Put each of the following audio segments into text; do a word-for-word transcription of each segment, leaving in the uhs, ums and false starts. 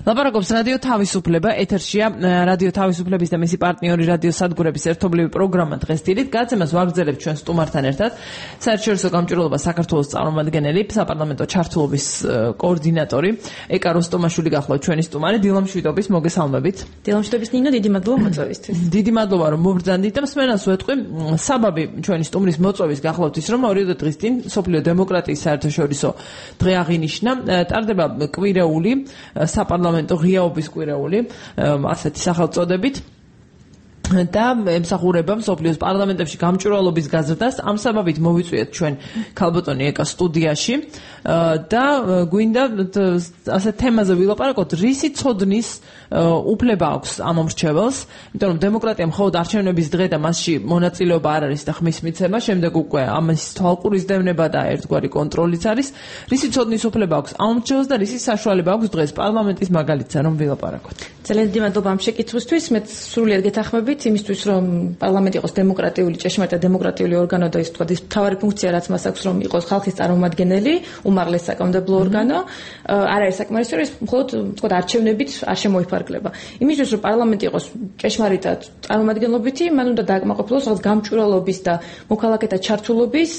ლაპარაკობს რადიო თავისუფლება, ეთერშია რადიო თავისუფლების და მისი პარტნიორი რადიო სადგურების ერთობლივი პროგრამა დღეს დილით. გაცემას ვაგრძელებთ ჩვენ სტუმართან ერთად. საერთაშორისო გამჭვირვალობა საქართველოს წარმომადგენელი, საპარლამენტო ჩართულობის კოორდინატორი ეკა როსტომაშვილი გახლავთ ჩვენი სტუმარი. დილამშვიდობის, მოგესალმებით. დილამშვიდობის ნინო, დიდი მადლობა მოწვევისთვის. დიდი მადლობა რომ მობრძანდით და მსმენელს ვეთყვი, საბაბი ჩვენი სტუმრის მოწვევის გახლავთ ის რომ ორი დღის წინ სოფლიო დემოკრატიის საერთაშორისო დღე აღინიშნა. ტარდება კვირეული საპარლამენტო ღიაობის კვირეული, ასეთი სახელწოდებით. და ემსახურება მსოფლიოს პარლამენტებში გამჭვირვალობის გაზრდას. ამ საბაბით მოვიწვიეთ ჩვენ ქალბატონი ეკა სტუდიაში და გვინდა ასეთ თემაზე ვილაპარაკოთ, რისი ცოდნის უფლება აქვს ამ მრჩეველს, იმიტომ რომ დემოკრატია მხოლოდ არჩევნების დღე და მასში მონაწილეობა არ არის და ხმის მიცემა, შემდეგ უკვე ამის თვალყურისდევნება და ერთგვარი კონტროლიც არის. რისი ცოდნის უფლება აქვს ამ მრჩეველს და რისი საშუალება აქვს დღეს პარლამენტის მაგალითზე რომ ვილაპარაკოთ. ძალიან დიდი მადლობა ამ შეკითხვისთვის. მე სრულიად გეთანხმებით იმისთვის, რომ პარლამენტი იყოს დემოკრატიული, ჭეშმარიტ და დემოკრატიული ორგანო და ის თქვა ის მთავარი ფუნქცია, რაც მას აქვს, რომ იყოს ხალხის წარმომადგენელი, უმაღლესი საკანონმდებლო ორგანო. არ არის საკმარისი, რომ ის მხოლოდ თქვა არჩევნებით არ შემოიფარგლება. იმისთვის, რომ პარლამენტი იყოს ჭეშმარიტად წარმომადგენლობითი, მან უნდა დააკმაყოფილოს რაღაც გამჭვირვალობის და მოქალაქეთა ჩართულობის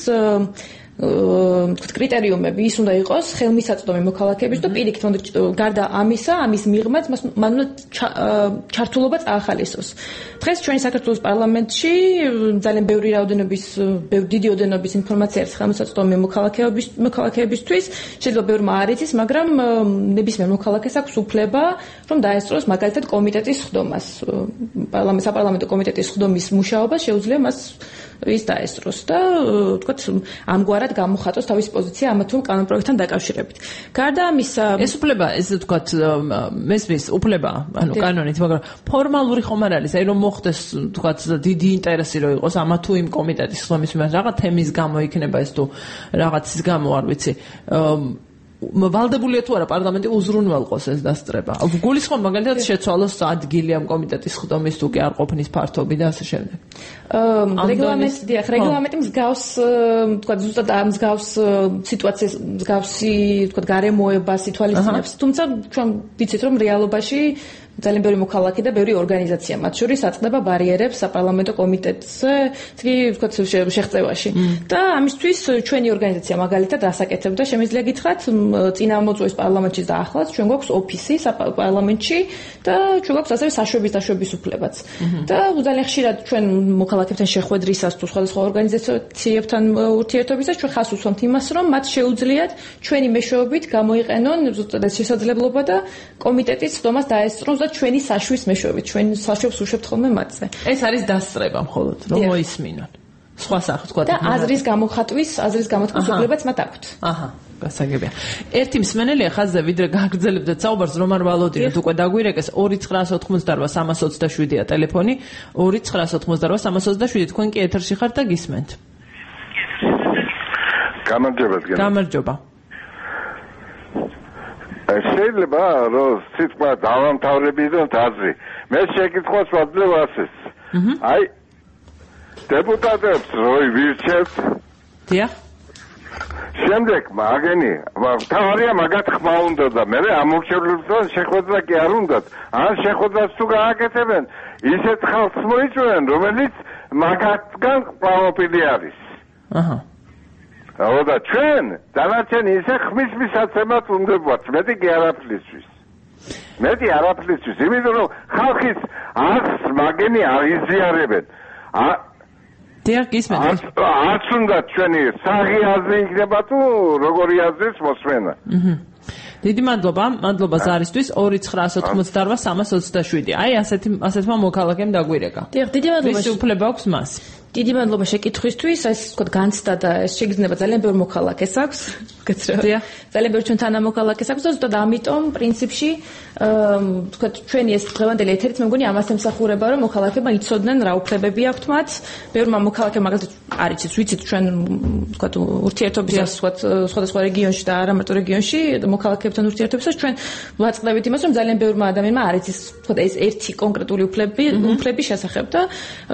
კრიტერიუმები. ის უნდა იყოს ხელმისაწვდომი მოქალაქეების და პირიქით უნდა გარდა ამისა, ამის მიღმაც მან უნდა ჩართულობა წაახალისოს. დღეს ჩვენი საქართველოს პარლამენტში ძალიან ბევრი რაოდენობის, დიდი ოდენობის ინფორმაცია არის ხელმისაწვდომი მოქალაქეების მოქალაქეებისთვის. შეიძლება ბევრმა არ იცის, მაგრამ ნებისმიერ მოქალაქეს აქვს უფლება, რომ დაესწროს მაგალითად კომიტეტის ხდომას. პარლამენტის საპარლამენტო კომიტეტის ხდომის მუშაობა შეუძლია მას ის დაესწროს და თქვათ ამგვარად გამოხატოს თავისი პოზიცია ამა თუ იმ კანონპროექტთან დაკავშირებით. გარდა ამისა, ეს უფლება, ესე თქვათ, მესმის უფლება, ანუ კანონით, მაგრამ ფორმალური ხომ არ არის, აი რომ მოხდეს, თქვათ, დიდი ინტერესი რო იყოს ამა თუ იმ კომიტეტის ხდომის მიმართ, რაღაც თემის გამო იქნება ეს თუ რაღაცის გამო, არ ვიცი. ვალდებულია თუ არა პარლამენტი უზრუნველყოს ეს დასწრება. გულისხმობ მაგალითად შეცვალოს ადგილი ამ კომიტეტის ხდომის თუ კი არ ყოფნის ფართობი და ასე შემდეგ. რეგლამენტი, დიახ, რეგლამენტი მსგავს, თქვა ზუსტად ამ მსგავს სიტუაციას, მსგავსი, თქვა გარემოებას ითვალისწინებს. თუმცა ჩვენ ვიცით რომ რეალობაში ძალიან ბევრი მოქალაქე და ბევრი ორგანიზაცია მათ შორის აწყდება ბარიერებს საპარლამენტო კომიტეტზე, თქი ვთქვათ შეღწევაში. და ამისთვის ჩვენი ორგანიზაცია მაგალითად ასაკეთებდა, შემიძლია გითხრათ, წინამოწვევის პარლამენტში და ახლაც ჩვენ გვაქვს ოფისი პარლამენტში და ჩვენ გვაქვს ასევე საშვების დაშვების უფლებაც. და ძალიან ხშირად ჩვენ მოქალაქეებთან შეხვედრისას თუ სხვადასხვა ორგანიზაციებთან ურთიერთობისას ჩვენ ხას უსვამთ იმას, რომ მათ შეუძლიათ ჩვენი მეშვეობით გამოიყენონ ზუსტად ეს შესაძლებლობა და კომიტეტის ხდომას დაესწრონ და ჩვენი საშვის მეშვეობით, ჩვენ საშვებს უშვებთ ხოლმე მათზე. ეს არის დასწრება მხოლოდ, რომ მოისმინონ. სხვა სახით თქვა და აზრის გამოხატვის, აზრის გამოთქმის უფლებაც მათ აქვთ. აჰა, გასაგებია. ერთი მსმენელია ხაზზე, ვიდრე გაგრძელებდეთ საუბარს, რომან ვალოდინოთ უკვე დაგვირეკეს ორი ცხრაას ოთხმოცდარბა სამას ოცდაშვიდია ტელეფონი, ორი ცხრაას ოთხმოცდარბა სამას ოცდაშვიდი. თქვენ კი ეთერში ხართ და გისმენთ. გამარჯობა. გამარჯობა. შეიძლება რომ სიტყვა დავამთავრებინოთ აზრი. მე შეკითხვას ვაძლევ ასეც. აი დეპუტატებს როი ვირჩევთ? დიახ. შემდეგ მაგენი, თავარია მაგათ ხმა უნდა და მე ამორჩევლებთან შეხვედრა კი არ უნდათ. ან შეხვედრას თუ გააკეთებენ, ისეთ ხალხს მოიწვევენ, რომელიც მაგათგან პროფილი არის. აჰა. და ჩვენ დანარჩენი ისე ხმის მისაცემად უნდა ვართ, მეტი კი არაფრისთვის. მეტი არაფრისთვის, იმიტომ რომ ხალხის არც მაგენი არ იზიარებენ. დიახ, გისმენთ. არც უნდა ჩვენი საღი აზრი იქნება თუ როგორი აზრის მოსმენა. დიდი მადლობა, მადლობა ზარისთვის ორი ცხრაას ოთხმოცდაარბა სამას ოცდაშვიდი. აი ასეთი ასეთმა მოქალაქემ დაგვირეკა. დიახ, დიდი მადლობა. რის უფლება აქვს მას? დიდი მადლობა შეკითხვისთვის. ეს თქვა განცდა და ეს შეგრძნება ძალიან ბევრ მოქალაქეს აქვს. გაცრა. ძალიან ბევრ ჩვენ თანამოქალაქეს აქვს და ზუსტად ამიტომ პრინციპში თქვა ჩვენი ეს დღევანდელი ეთერიც მე მგონი ამას ემსახურება, რომ მოქალაქეებმა იცოდნენ რა უფლებები აქვთ მათ. ბევრმა მოქალაქემ მაგალითად არ იცით, ვიცით ჩვენ თქვა ურთიერთობისას თქვა სხვადასხვა რეგიონში და არა მარტო რეგიონში მოქალაქეებთან ურთიერთობისას ჩვენ ვაწყდებით იმას, რომ ძალიან ბევრმა ადამიანმა არ იცის თქვა ეს ერთი კონკრეტული უფლები, უფლების შესახებ და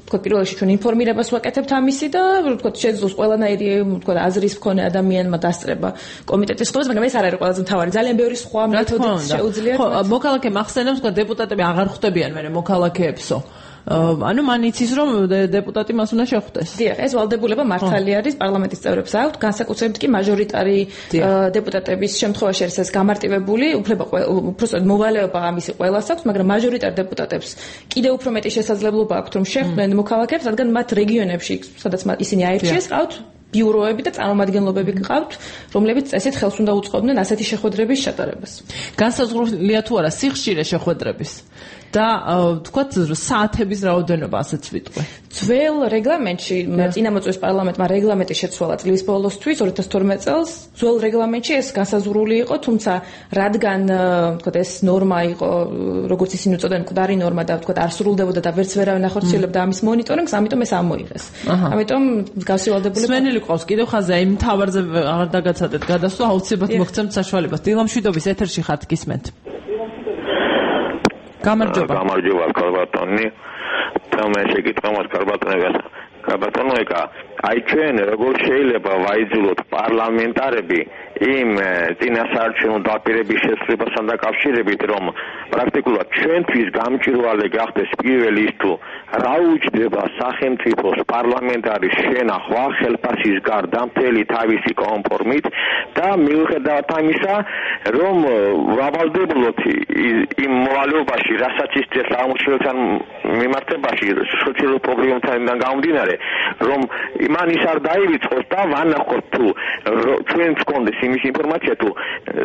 თქო პირველ რიგში ჩვენ ინფორმირებას ვაკეთებთ ამისი და თქო შეძლოს ყველანაირი თქო აზრის მქონე ადამიანმა დასწრება კომიტეტის ხდომას, მაგრამ ეს არ არის ყველაზე მთავარი. ძალიან ბევრი სხვა მეთოდით შეუძლიათ. ხო, მოქალაქემ ახსენებს, თქო დეპუტატები აღარ ხვდებიან მე მოქალაქეებსო. ანუ მან იცის რომ დეპუტატი მას უნდა შეხვდეს. დიახ, ეს ვალდებულება მართალი არის, პარლამენტის წევრებს აქვთ, განსაკუთრებით კი მაჟორიტარი დეპუტატების შემთხვევაში არის ეს გამარტივებული, უფლება უბრალოდ მოვალეობა ამისი ყველას აქვს, მაგრამ მაჟორიტარ დეპუტატებს კიდევ უფრო მეტი შესაძლებლობა აქვთ რომ შეხვდნენ მოქალაქეებს, რადგან მათ რეგიონებში, სადაც ისინი აირჩიეს, ყავთ ბიუროები და წარმომადგენლობები გყავთ, რომლებიც წესით ხელს უნდა უწყობდნენ ასეთი შეხვედრების ჩატარებას. განსაზღვრულია თუ არა სიხშირე შეხვედრების და თქვათ საათების რაოდენობა ასეც ვიტყვი. ძველ რეგლამენტში წინამოწვევის პარლამენტმა რეგლამენტი შეცვალა წლის ბოლოსთვის ორი ათას თორმეტ წელს. ძველ რეგლამენტში ეს განსაზღვრული იყო, თუმცა რადგან თქვათ ეს ნორმა იყო, როგორც ისინი უწოდებენ, მკვდარი ნორმა და თქვათ არ სრულდებოდა და ვერც ვერავინ ახორციელებდა ამის მონიტორინგს, ამიტომ ეს ამოიღეს. ამიტომ მსგავსი ვალდებულება სვენელი ყავს კიდევ ხაზა იმ თავარზე აღარ დაგაცადეთ გადასვლა, აუცილებლად მოგცემთ საშუალებას. დილამშვიდობის ეთერში ხართ, გისმენთ. გამარჯობა. გამარჯობა, კარბატონი. თამე შეკითხვა მას კარბატონებას. კარბატონოეკა, აი ჩვენ როგორ შეიძლება ვაიძულოთ პარლამენტარები იმ წინასაარჩევნო დაპირების შესრულებასთან დაკავშირებით, რომ პრაქტიკულად ჩვენთვის გამჭირვალე გახდეს პირველი ის თუ რა უჯდება სახელმწიფოს პარლამენტარის შენახვა ხელფასის გარდა მთელი თავისი კონფორმით და მიუხედავად ამისა, რომ ვავალდებულოთ იმ მოვალეობაში, რასაც ის წეს აღმოჩენილთან მიმართებაში სოციალურ პრობლემებთან გამომდინარე, რომ მან ის არ დაივიწყოს და ვანახოთ თუ ჩვენს კონდეს იმის ინფორმაცია თუ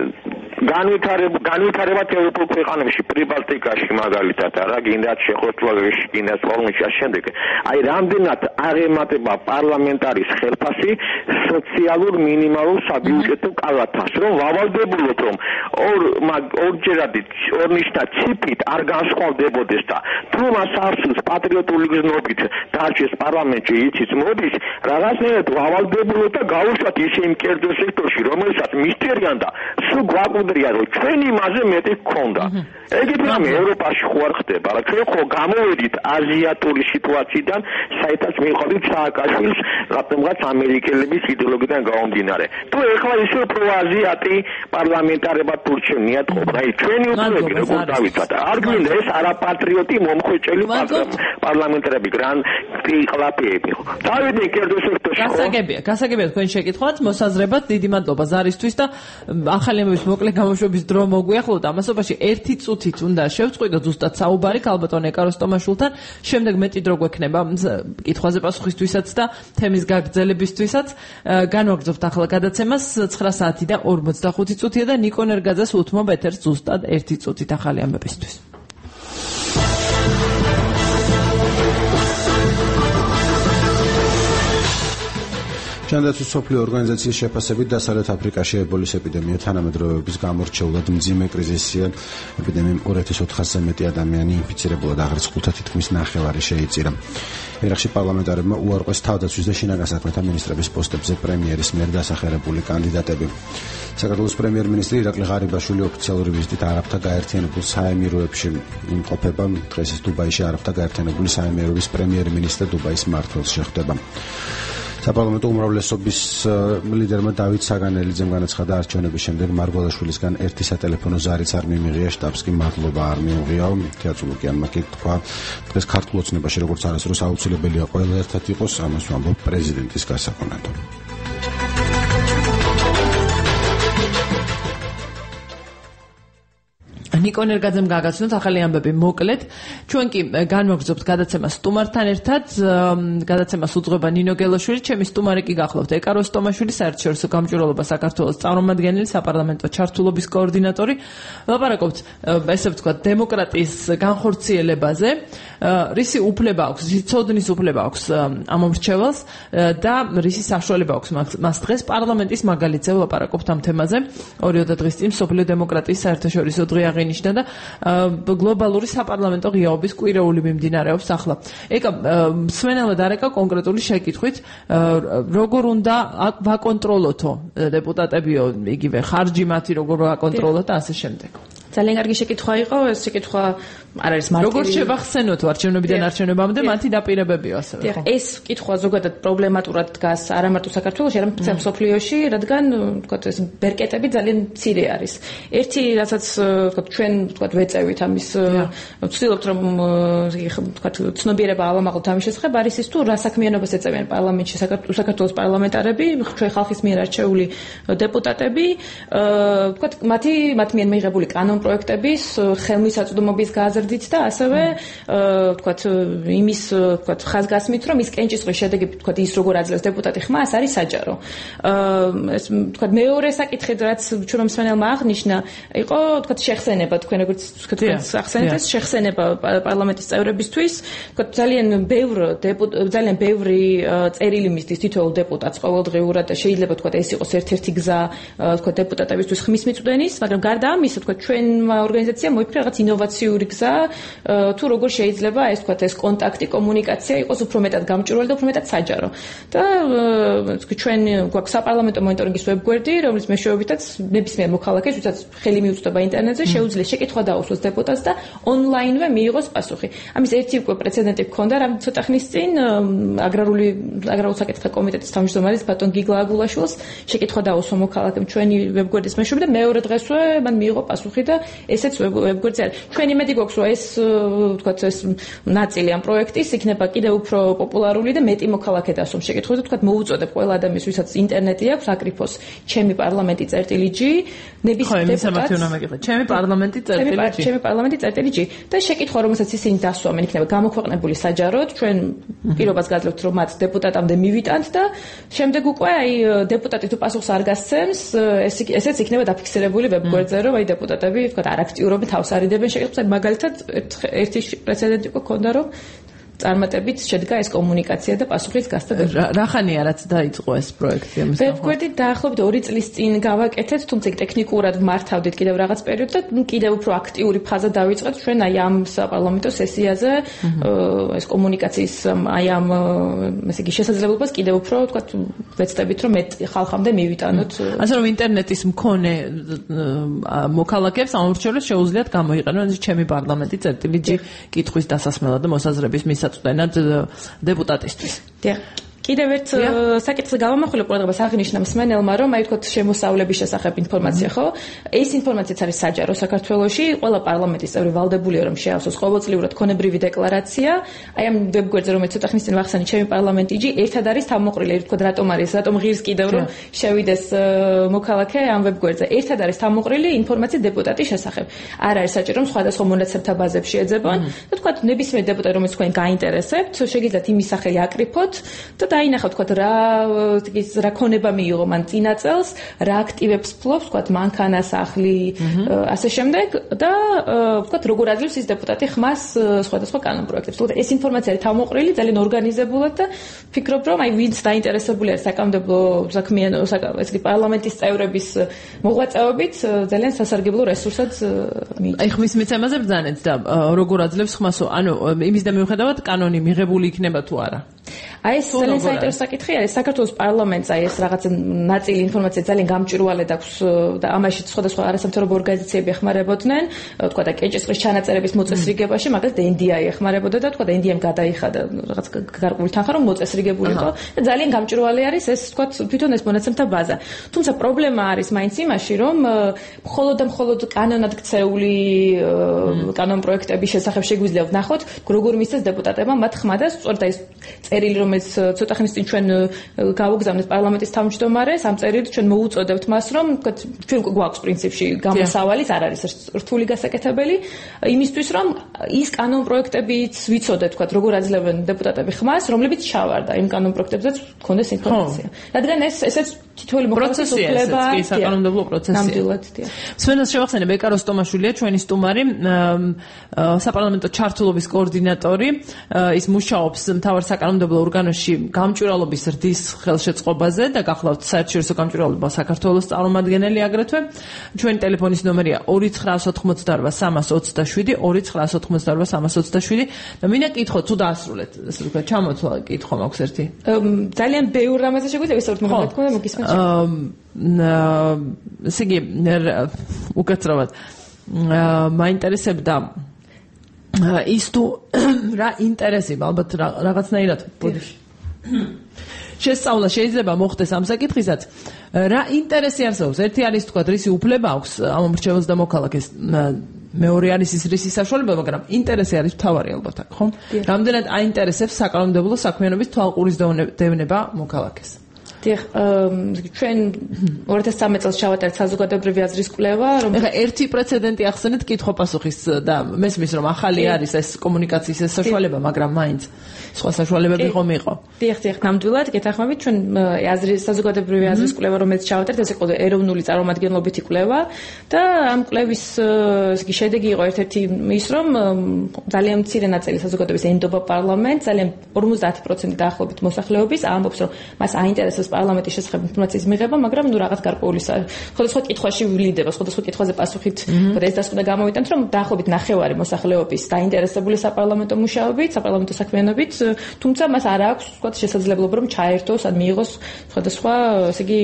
განვითარება განვითარებად ევროპულ ქვეყანებში პრიბალტიკაში მაგალითად რა გინდათ ჩეხოსლოვაკიაში გინდათ პოლონეთში ამ შემდეგ აი რამდენად აღემატება პარლამენტარის ხელფასი სოციალურ მინიმალურ საბიუჯეტო კალათას რომ ვავალდებულოთ რომ ორ ორჯერადი ორნიშნა ციფრით არ განსხვავდებოდეს და თუ მას არსებობს პატრიოტული გზნობით დარჩეს პარლამენტში იცის მოდის რაღაცნაირად ვავალდებულოთ და გავუშვათ ისე იმ კერძო სექტორში რომელსაც მისტერიან და სულ გვაკვდრია რომ ჩვენ იმაზე მეტი გქონდა ეგეთი რამე ევროპაში ხო არ ხდება რა ჩვენ ხო გამოვედით აზიატური სიტუაციიდან საერთოდ მივყავდით სააკაშვილის რატომღაც ამერიკელების იდეოლოგიიდან გამომდინარე თუ ეხლა ისე უფრო აზიატი პარლამენტარებად თურჩენიათ ხო აი ჩვენი უფლებები როგორ დავიცვათ არ გვინდა ეს არაპატრიოტი მომხვეჭელი პარლამენტარები გრანტი ყლაპიები ხო დავიდნენ კერძო სექტორში ხო გასაგებია გასაგებია თქვენ შეკითხვათ მოსაზრებად დიდი მადლობა ზარისთვის და ახალი ამბების მოკლე გამოშვების დრო მოგვიახლოვდა ამასობაში ერთი წუთით უნდა შევწყვიტოთ ზუსტად საუბარი ქალბატონ ეკაროს ტომაშულთან შემდეგ მეტი დრო გვექნება კითხვაზე პასუხისთვისაც და თემის გაგრძელებისთვისაც განვაგრძობთ ახლა გადაცემას ცხრა საათი და ორმოცდახუთი წუთია და ნიკონ ერგაძეს უთმობ ეთერს ზუსტად ერთი წუთით ახალი ამბებისთვის ჯანდაცვის სოფლიო ორგანიზაციის შეფასებით დასავლეთ აფრიკაში ებოლის ეპიდემია თანამედროვეობის გამორჩეულად მძიმე კრიზისია. ეპიდემიამ ორი ათას ოთხასზე მეტი ადამიანი ინფიცირებულა და აღარც ხუთი თითქმის ნახევარი შეიწირა. ერაყში პარლამენტარებმა უარყვეს თავდაცვის და შინაგან საქმეთა მინისტრების პოსტებზე პრემიერის მიერ დასახელებული კანდიდატები. საქართველოს პრემიერ-მინისტრი ირაკლი ღარიბაშვილი ოფიციალური ვიზიტით არაბთა გაერთიანებულ საემიროებში იმყოფება. დღეს ის დუბაიში არაბთა გაერთიანებული საემიროების პრემიერ-მინისტრ დუბაის მმართველს შეხვდება. საპარლამენტო უმრავლესობის ლიდერმა დავით საგანელიძემ განაცხადა არჩევნების შემდეგ მარგველაშვილისგან ერთი სატელეფონო ზარიც არ მიმიღია, შტაბს კი მადლობა არ მიუღია. თეატროლოგიანმა კი თქვა, დღეს ქართულ ოცნებაში როგორც არასდროს აუცილებელია ყველა ერთად იყოს, ამას ვამბობ პრეზიდენტის გასაკონადო. ნიკონ ერგაძემ გაგაცნოთ ახალი ამბები მოკლედ. ჩვენ კი განვაგრძობთ გადაცემას სტუმართან ერთად. გადაცემას უძღვება ნინო გელოშვილი, ჩემი სტუმარი კი გახლავთ ეკაროს ტომაშვილი, საერთაშორისო გამჭვირვალობა საქართველოს წარმომადგენელი, საპარლამენტო ჩართულობის კოორდინატორი. ვლაპარაკობთ, ესე ვთქვათ, დემოკრატიის განხორციელებაზე, რისი უფლება აქვს, რისი ცოდნის უფლება აქვს ამ მომრჩეველს და რისი საშუალება აქვს მას დღეს პარლამენტის მაგალითზე ვლაპარაკობთ ამ თემაზე. ორიოდე დღის წინ მსოფლიო დემოკრატიის საერთაშორისო დღე აღინიშნა და გლობალური საპარლამენტო ღიაობის კვირეული მიმდინარეობს ახლა. ეკა სვენელად არ ეკა კონკრეტული შეკითხვით, როგორ უნდა ვაკონტროლოთო დეპუტატებიო, იგივე ხარჯი მათი როგორ ვაკონტროლოთ და ასე შემდეგ. ძალიან კარგი შეკითხვა იყო, ეს შეკითხვა არ არის მარტივი. როგორ შევახსენოთ არჩევნებიდან არჩევნებამდე მათი დაპირებებია ასევე. დიახ, ეს კითხვა ზოგადად პრობლემატურად დგას არა მარტო საქართველოში, არამედ მთელ მსოფლიოში, რადგან ვთქვათ ეს ბერკეტები ძალიან მცირე არის. ერთი რასაც ვთქვათ ჩვენ ვთქვათ ვეწევით ამის ვცდილობთ რომ ვთქვათ ცნობიერება ავამაღლოთ ამის შესახებ არის ის თუ რა საქმიანობას ეწევიან პარლამენტში საქართველოს პარლამენტარები, ჩვენ ხალხის მიერ არჩეული დეპუტატები, ვთქვათ მათი მათ მიერ მიღებული კანონპროექტების ხელმისაწვდომობის გაზრდით და ასევე ვთქვათ იმის ვთქვათ ხაზგასმით რომ ის კენჭისყრის შედეგი ვთქვათ ის როგორ აძლევს დეპუტატი ხმა ეს არის საჯარო. ეს ვთქვათ მეორე საკითხი რაც ჩვენ მსმენელმა აღნიშნა იყო ვთქვათ შეხსენება თქვენ როგორც ვთქვათ ახსენეთ ეს შეხსენება პარლამენტის წევრებისთვის ვთქვათ ძალიან ბევრ ძალიან ბევრი წერილი მისდის თითოეულ დეპუტატს ყოველდღიურად და შეიძლება ვთქვათ ეს იყოს ერთ-ერთი გზა ვთქვათ დეპუტატებისთვის ხმის მიწვდენის, მაგრამ გარდა ამისა ვთქვათ ჩვენმა ორგანიზაციამ მოიფიქრა რაღაც ინოვაციური გზა თუ როგორ შეიძლება ეს ვთქვათ ეს კონტაქტი კომუნიკაცია იყოს უფრო მეტად გამჭვირვალე და უფრო მეტად საჯარო. და ჩვენ გვაქვს საპარლამენტო მონიტორინგის ვებგვერდი, რომლის მეშვეობითაც ნებისმიერ მოქალაქეს, ვისაც ხელი მიუწვდება ინტერნეტზე, შეუძლია შეკითხვა დაუსვოს დეპუტატს და ონლაინვე მიიღოს პასუხი. ამის ერთი უკვე პრეცედენტი გქონდა რამ ცოტა ხნის წინ აგრარული აგრარულ საკითხთა კომიტეტის თავმჯდომარის ბატონ გიგლა აგულაშვილს შეკითხვა დაუსვა მოქალაქემ ჩვენი ვებგვერდის მეშვეობით და მეორე დღესვე მან მიიღო პასუხი და ესეც ვებგვერდზე არის. ჩვენი იმედი გვაქვს რომ ეს ვთქვათ ეს ნაწილი ამ პროექტის იქნება კიდევ უფრო პოპულარული და მეტი მოქალაქე დასვამ შეკითხვას და ვთქვათ მოუწოდებ ყველა ადამიანს ვისაც ინტერნეტი აქვს აკრიფოს ჩემი პარლამენტი წერტილი ჯი ნებისმიერ დეპუტატს ჩემი პარლამენტი წერტილი ჯი ჩემი პარლამენტი წერტილი ჯი და შეკითხვა რომელსაც ისინი დასვამენ იქნება გამოქვეყნებული საჯაროდ ჩვენ პირობას გაძლევთ რომ მათ დეპუტატამდე მივიტანთ და შემდეგ უკვე აი დეპუტატი თუ პასუხს არ გასცემს ესეც იქნება დაფიქსირებული ვებგვერდზე რომ აი დეპუტატები ვთქვათ არ აქტიურობენ თავს არიდებენ შეკითხვას მაგალითად ერთი პრეცედენტი უკვე ქონდა რომ წარმატებით შედგა ეს კომუნიკაცია და პასუხის გასცდა. რა ხანია რაც დაიწყო ეს პროექტი ამის? ვებგვერდი დაახლოებით ორი წლის წინ გავაკეთეთ, თუმცა ტექნიკურად მართავდით კიდევ რაღაც პერიოდს და კიდევ უფრო აქტიური ფაზა დავიწყეთ ჩვენ აი ამ საპარლამენტო სესიაზე ეს კომუნიკაციის აი ამ ესე იგი შესაძლებლობას კიდევ უფრო ვთქვათ ვეცდებით რომ მეტ ხალხამდე მივიტანოთ. ასე რომ ინტერნეტის მქონე მოქალაქეებს ამორჩევლებს შეუძლიათ გამოიყენონ ეს ჩემი პარლამენტი წერტილი ჯი კითხვის დასასმელად და მოსაზრების მისაწვდომად დეპუტატისთვის. დიახ. კიდევ ერთ საკითხზე გავამახვილებ ყურადღებას აღნიშნა მსმენელმა რომ აი ვთქვათ შემოსავლების შესახებ ინფორმაცია ხო? ეს ინფორმაციაც არის საჯარო საქართველოში, ყველა პარლამენტის წევრი ვალდებულია რომ შეავსოს ყოველწლიურად ქონებრივი დეკლარაცია. აი ამ ვებგვერდზე რომელიც ცოტა ხნის წინ ვახსენე ჩემი პარლამენტი ჯი ერთად არის თავმოყრილი, ვთქვათ რატომ არის, რატომ ღირს კიდევ რომ შევიდეს მოქალაქე ამ ვებგვერდზე. ერთად არის თავმოყრილი ინფორმაცია დეპუტატის შესახებ. არ არის საჭირო რომ სხვადასხვა მონაცემთა ბაზებში ეძებონ და ვთქვათ ნებისმიერ დეპუტატს რომელიც თქვენ გაინტერესებთ, შეგიძლიათ იმის სახელი აკრიფოთ და დაინახავთ ვთქვათ რა ის რა ქონება მიიღო მან წინა წელს, რა აქტივებს ფლობს, ვთქვათ მანქანა, სახლი, ასე შემდეგ და ვთქვათ როგორ აძლევს ის დეპუტატი ხმას სხვადასხვა კანონპროექტებს. თუმცა ეს ინფორმაცია არის თავმოყრილი ძალიან ორგანიზებულად და ვფიქრობ რომ აი ვინც დაინტერესებული არის საკანონმდებლო საქმიანო ეს კი პარლამენტის წევრების მოღვაწეობით ძალიან სასარგებლო რესურსად მიიწევს. აი ხმის მიცემაზე ბრძანეთ და როგორ აძლევს ხმასო, ანუ იმის და მიუხედავად კანონი მიღებული იქნება თუ არა? აი ეს ძალიან საინტერესო საკითხი არის. საქართველოს პარლამენტს აი ეს რაღაც ნაწილი ინფორმაცია ძალიან გამჭვირვალე აქვს და ამაში სხვადასხვა არასამთავრობო ორგანიზაციები ეხმარებოდნენ, თქვა და კენჭისყრის ჩანაწერების მოწესრიგებაში, მაგალითად ენ დი აი ეხმარებოდა და თქვა და ენ დი აიმ გადაიხადა რაღაც გარკვეული თანხა რომ მოწესრიგებულიყო და ძალიან გამჭვირვალე არის ეს თქვა თვითონ ეს მონაცემთა ბაზა. თუმცა პრობლემა არის მაინც იმაში, რომ მხოლოდ და მხოლოდ კანონად ქცეული კანონპროექტების შესახებ შეგვიძლია ვნახოთ, როგორ მისცეს დეპუტატებმა მათ ხმა და სწორედ ეს წერილი რომელიც ცოტა ხნის წინ ჩვენ გავუგზავნეთ პარლამენტის თავმჯდომარეს, ამ წერილით ჩვენ მოუწოდებთ მას, რომ ჩვენ გვაქვს პრინციპში გამოსავალიც არ არის რთული გასაკეთებელი, იმისთვის რომ ის კანონპროექტებიც ვიცოდეთ, თქვა როგორ აძლევენ დეპუტატები ხმას, რომლებიც ჩავარდა იმ კანონპროექტებზეც გქონდეს ინფორმაცია. რადგან ეს ესეც თითოეული მოხალხის უფლება კი საკანონმდებლო პროცესია. ნამდვილად, დიახ. სვენას შევახსენებ ეკარო სტომაშვილია, ჩვენი სტუმარი, საპარლამენტო ჩართულობის კოორდინატორი, ის მუშაობს მთავარ საკანონმდებლო ორგანოში გამჭვირვალობის ზრდის ხელშეწყობაზე და გახლავთ საერთაშორისო გამჭვირვალობა საქართველოს წარმომადგენელი აგრეთვე. ჩვენი ტელეფონის ნომერია ორი ცხრაას ოთხმოცდაორვა სამას ოცდაშვიდი ორი ცხრაას ოთხმოცდაორვა სამას ოცდაშვიდი და მინდა კითხოთ თუ დაასრულეთ, ესე ვთქვათ, ჩამოთვალა კითხვა მაქვს ერთი. ძალიან ბევრ რამაზე შეგვიძლია ვისაუბროთ, მაგრამ თქმა უნდა მოგისმენთ. ესე იგი უკაცრავად მაინტერესებდა ის თუ რა ინტერესება ალბათ რაღაცნაირად ბოდიში შესწავლა შეიძლება მოხდეს ამ საკითხისაც რა ინტერესი არსებობს ერთი არის თქვა რისი უფლება აქვს ამ მრჩეველს და მოქალაქეს მეორე არის ის რისი საშუალება მაგრამ ინტერესი არის მთავარი ალბათ აქ ხო რამდენად აინტერესებს საკანონმდებლო საქმიანობის თვალყურის დევნება მოქალაქეს დიახ, ჩვენ ორი ათას ცხრამეტ წელს ჩავატარეთ საზოგადოებრივი აზრის კვლევა, რომ ეხლა ერთი პრეცედენტი ახსენეთ კითხვა-პასუხის და მესმის რომ ახალი არის ეს კომუნიკაციის ეს საშუალება, მაგრამ მაინც სხვა საშუალებები ხომ იყო. დიახ, დიახ, ნამდვილად გეთანხმებით ჩვენ აზრის საზოგადოებრივი აზრის კვლევა რომელიც ჩავატარეთ, ეს იყო ეროვნული წარმომადგენლობითი კვლევა და ამ კვლევის ესე იგი შედეგი იყო ერთ-ერთი ის რომ ძალიან მცირე ნაწილი საზოგადოების ენდობა პარლამენტს, ძალიან ორმოცდაათი პროცენტი დაახლოებით მოსახლეობის ამბობს რომ მას აინტერესებს პარლამენტის შესახებ ინფორმაციის მიღება, მაგრამ ნუ რაღაც გარკვეული სხვადასხვა კითხვაში ვლინდება, სხვადასხვა კითხვაზე პასუხით, ეს დასკვნა გამოვიტანთ, რომ დაახლოებით ნახევარი მოსახლეობის დაინტერესებული საპარლამენტო მუშაობით, საპარლამენტო საქმიანობით, თუმცა მას არ აქვს, ვთქვათ, შესაძლებლობა რომ ჩაერთოს, ან მიიღოს სხვადასხვა, ესე იგი,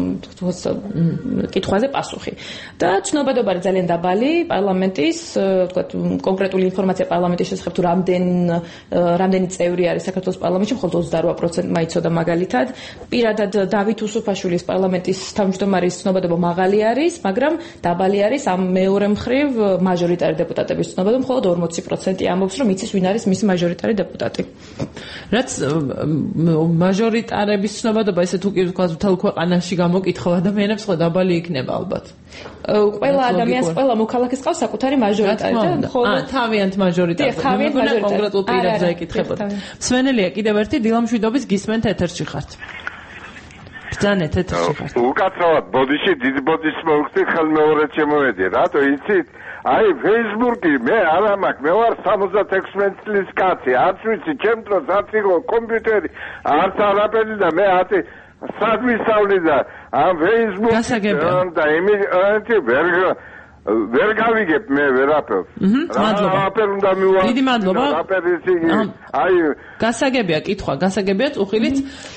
კითხვაზე პასუხი. და ცნობადობა არის ძალიან დაბალი პარლამენტის, ვთქვათ, კონკრეტული ინფორმაცია პარლამენტის შესახებ თუ რამდენ რამდენი წევრი არის საქართველოს პარლამენტში, მხოლოდ ოცდარვა პროცენტმა იცოდა მაგალითად. პირადად დავით უსუფაშვილის პარლამენტის თავმჯდომარის ცნობადობა მაღალი არის, მაგრამ დაბალი არის ამ მეორე მხრივ მაჟორიტარი დეპუტატების ცნობადობა, მხოლოდ ორმოცი პროცენტი ამბობს, რომ იცის ვინ არის მისი მაჟორიტარი დეპუტატი. რაც მაჟორიტარების ცნობადობა ესე თუ კი ვთქვათ მთელ ქვეყანაში გამოკითხავ ადამიანებს ხო დაბალი იქნება ალბათ. ყველა ადამიანს, ყველა მოქალაქეს ყავს საკუთარი მაჟორიტარი და ხოლმე თავიანთ მაჟორიტარს. თავიანთ მაჟორიტარს კონკრეტულ პირებზე ეკითხებოდა. მსმენელია კიდევ ერთი დილამშვიდობის გისმენთ ეთერში ხართ. ბრძანეთ ეთერში ხართ. უკაცრავად ბოდიში დიდ ბოდიშს მოვხდი ხელმეორედ შემოვედი. რატო იცით? აი Facebook-ი მე არა მაქვს, მე ვარ სამოცდაექვსმეტ წლის კაცი, არც ვიცი ჩემ დროს არც იყო კომპიუტერი, არც არაფერი და მე ათი სად ვისწავლი და ამ Facebook-ი და იმის ვერ ვერ გავიგებ მე ვერაფერს. მადლობა. უნდა მივარ. დიდი მადლობა. აი გასაგებია კითხვა, გასაგებია უხილით.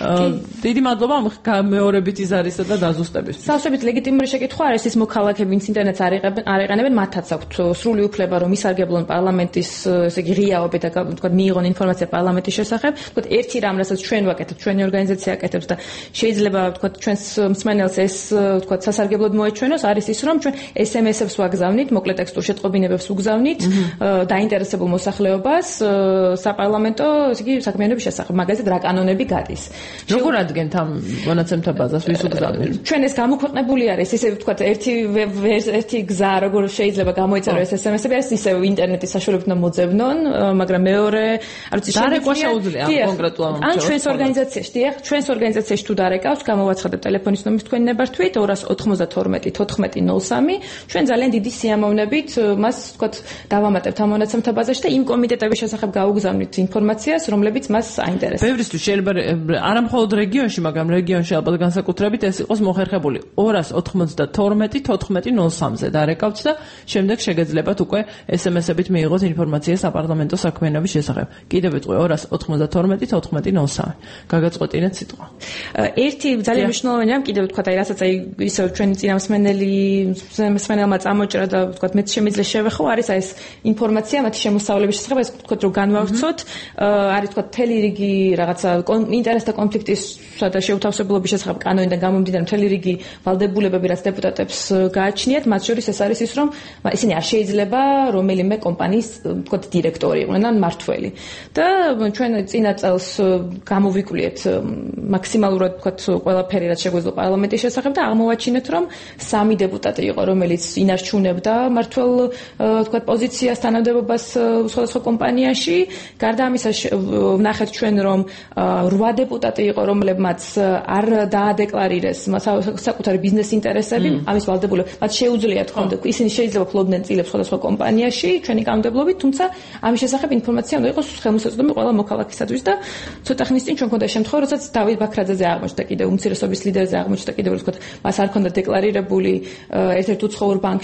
დიდი მადლობა მეორებითი ზარისა და დაზუსტებისთვის. სავსებით ლეგიტიმური შეკითხვა არის ის მოქალაქე, ვინც ინტერნეტს არ იყენებენ, მათაც აქვთ სრული უფლება რომ ისარგებლონ პარლამენტის ესე იგი ღიაობით და თქვათ მიიღონ ინფორმაცია პარლამენტის შესახებ. თქვათ ერთი რამ, რასაც ჩვენ ვაკეთებთ, ჩვენი ორგანიზაცია აკეთებს და შეიძლება თქვათ ჩვენს მსმენელს ეს თქვათ სასარგებლოდ მოეჩვენოს, არის ის რომ ჩვენ ეს ემ ეს-ებს ვაგზავნით, მოკლე ტექსტურ შეტყობინებებს ვგზავნით დაინტერესებულ მოსახლეობას საპარლამენტო ესე იგი საქმიანობის შესახებ, მაგალითად რა კანონები გადის. როგორ ადგენთ ამ მონაცემთა ბაზას, ვის უგზავნით? ჩვენ ეს გამოქვეყნებული არის, ისე ვთქვათ, ერთი ერთი გზა, როგორ შეიძლება გამოიწერო ეს ეს ემ ეს-ები, არის ისე ინტერნეტის საშუალებით უნდა მოძებნონ, მაგრამ მეორე, არ ვიცი, დარეკვა შეუძლია კონკრეტულ ამ ან ჩვენს ორგანიზაციაში, დიახ, ჩვენს ორგანიზაციაში თუ დარეკავს, გამოვაცხადებ ტელეფონის ნომრის თქვენი ნებართვით ორას ოთხმოცდათორმეტი თოთხმეტი ნოლ სამი, ჩვენ ძალიან დიდი სიამოვნებით მას ვთქვათ დავამატებთ ამ მონაცემთა ბაზაში და იმ კომიტეტების შესახებ გაუგზავნით ინფორმაციას, რომლებიც მას აინტერესებს. ბევრისთვის შეიძლება არა მხოლოდ რეგიონში, მაგრამ რეგიონში ალბათ განსაკუთრებით ეს იყოს მოხერხებული ორას ოთხმოცდათორმეტი თოთხმეტი ნოლ სამზე დარეკავთ და შემდეგ შეგეძლებათ უკვე ეს ემ ეს-ებით მიიღოთ ინფორმაცია საპარლამენტო საქმიანობის შესახებ. კიდევ ვიტყვი ორას ოთხმოცდათორმეტი თოთხმეტი ნოლ სამი. გაგაწყვეტინეთ სიტყვა. ერთი ძალიან მნიშვნელოვანია, კიდევ ვთქვათ, აი რასაც აი ისევ ჩვენი წინამსმენელი მსმენელმა წამოჭრა და ვთქვათ მეც შემიძლია შევეხო, არის აი ეს ინფორმაცია მათი შემოსავლების შესახებ, ეს ვთქვათ რომ განვავრცოთ, არის ვთქვათ მთელი რიგი რაღაცა ინტერესთა კონფლიქტისა და შეუთავსებლობის შესახებ კანონიდან გამომდინარე მთელი რიგი ვალდებულებები, რაც დეპუტატებს გააჩნიათ, მათ შორის ეს არის ის, რომ ისინი არ შეიძლება რომელიმე კომპანიის ვთქვათ დირექტორი იყვნენ ან მმართველი. და ჩვენ წინა წელს გამოვიკვლიეთ მაქსიმალურად ვთქვათ ყველაფერი, რაც შეგვეძლო პარლამენტის შესახებ და აღმოვაჩინეთ, რომ სამი დეპუტატი იყო, რომელიც ინარჩუნებდა მმართველ ვთქვათ პოზიციას, თანამდებობას სხვადასხვა კომპანიაში. გარდა ამისა ვნახეთ ჩვენ, რომ რვა დეპუტატი იყო, რომლებმაც არ დაადეკლარირეს საკუთარი ბიზნეს ინტერესები, ამის ვალდებულება მათ შეუძლიათ ხონდე, ისინი შეიძლება ფლობდნენ წილებს სხვადასხვა კომპანიაში, ჩვენი კანონმდებლობით, თუმცა ამის შესახებ ინფორმაცია უნდა იყოს ხელმისაწვდომი ყველა მოქალაქისათვის და ცოტა ხნის წინ ჩვენ გვქონდა შემთხვევა, როდესაც დავით ბაქრაძეზე აღმოჩნდა კიდევ უმცირესობის ლიდერზე აღმოჩნდა კიდევ ვთქვათ, მას არ ჰქონდა დეკლარირებული ერთ-ერთ უცხოურ ბანკში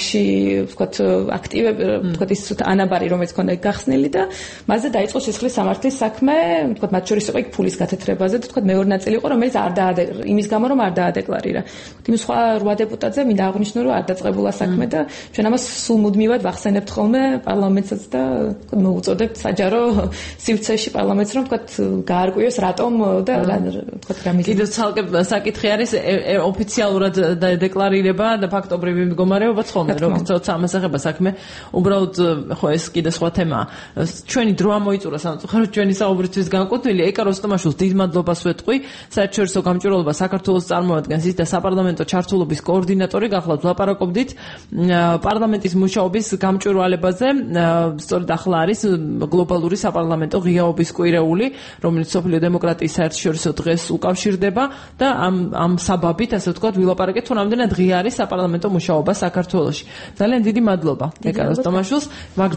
მასში ვთქვათ აქტივები ვთქვათ ის ანაბარი რომელიც ქონდა გახსნილი და მასზე დაიწყო სისხლის სამართლის საქმე ვთქვათ მათ შორის იყო იქ ფულის გათეთრებაზე და ვთქვათ მეორე ნაწილი იყო რომელიც არ დაადე იმის გამო რომ არ დაადეკლარირა იმ სხვა რვა დეპუტატზე მინდა აღვნიშნო რომ არ დაწყებულა საქმე და ჩვენ ამას სულ მუდმივად ვახსენებთ ხოლმე პარლამენტსაც და ვთქვათ მოუწოდებთ საჯარო სივრცეში პარლამენტს რომ ვთქვათ გაარკვიოს რატომ და ვთქვათ რა მიზეზი კიდევ ცალკე საკითხი არის ოფიციალურად დეკლარირება და ფაქტობრივი მდგომარეობაც ხოლმე როგორც ამას ეხება საქმე უბრალოდ ხო ეს კიდე სხვა თემაა ჩვენი დრო ამოიწურა სამწუხაროდ ჩვენი საუბრისთვის განკუთვნილი ეკა როსტომაშვილს დიდ მადლობას ვეთყვი საერთაშორისო გამჭვირვალობა საქართველოს წარმოადგენს ის და საპარლამენტო ჩართულობის კოორდინატორი გახლავთ ვლაპარაკობდით პარლამენტის მუშაობის გამჭვირვალებაზე სწორედ ახლა არის გლობალური საპარლამენტო ღიაობის კვირეული რომელიც სოფლიო დემოკრატიის საერთაშორისო დღეს უკავშირდება და ამ ამ საბაბით ასე ვთქვათ ვილაპარაკეთ თუ რამდენად ღია არის საპარლამენტო მუშაობა საქართველოში ძალიან დიდი მადლობა ეკა როსტომაშვილს